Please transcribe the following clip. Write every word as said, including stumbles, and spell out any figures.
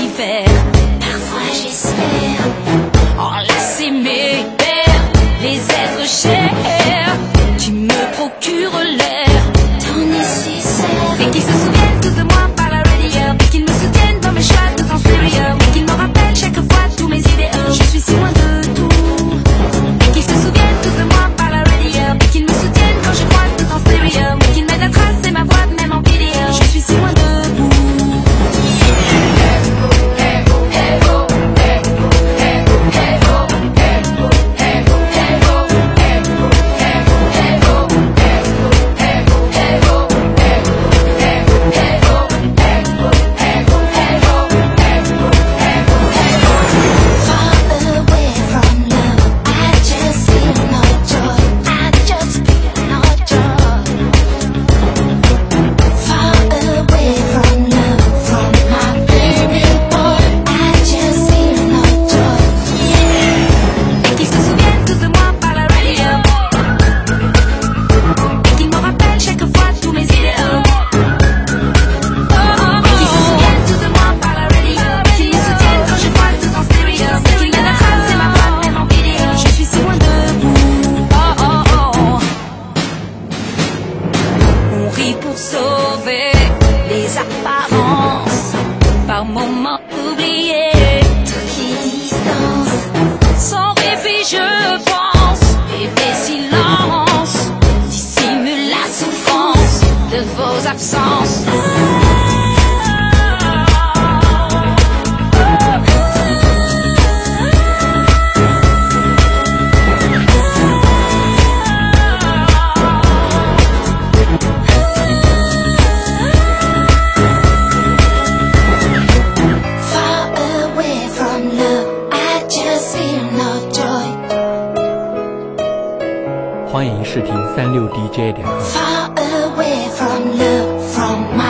l'hiver. Parfois j'espère enlacer mes pères, les êtres chers qui me procurent l'air tant nécessaire. Et qui se souviennent tous de moi par la radio, et qu'ils me soutiennent dans mes choix tout en sérieux, et qu'ils me rappellent chaque fois tous mes idéaux. Je suis si loin de tout. Et qui se souviennent tous de moi par la radio, et qu'ils me soutiennent quand je crois tout en sérieux, et qu'ils m'aident à tracer ma voix même en vidéo. Je suis si loin de vous. Pour sauver les apparences, par moments oubliés toutes les distances. Sans répit je pense, et des silences dissimulent la souffrance de vos absences. 欢迎试听三六 D J 点 com。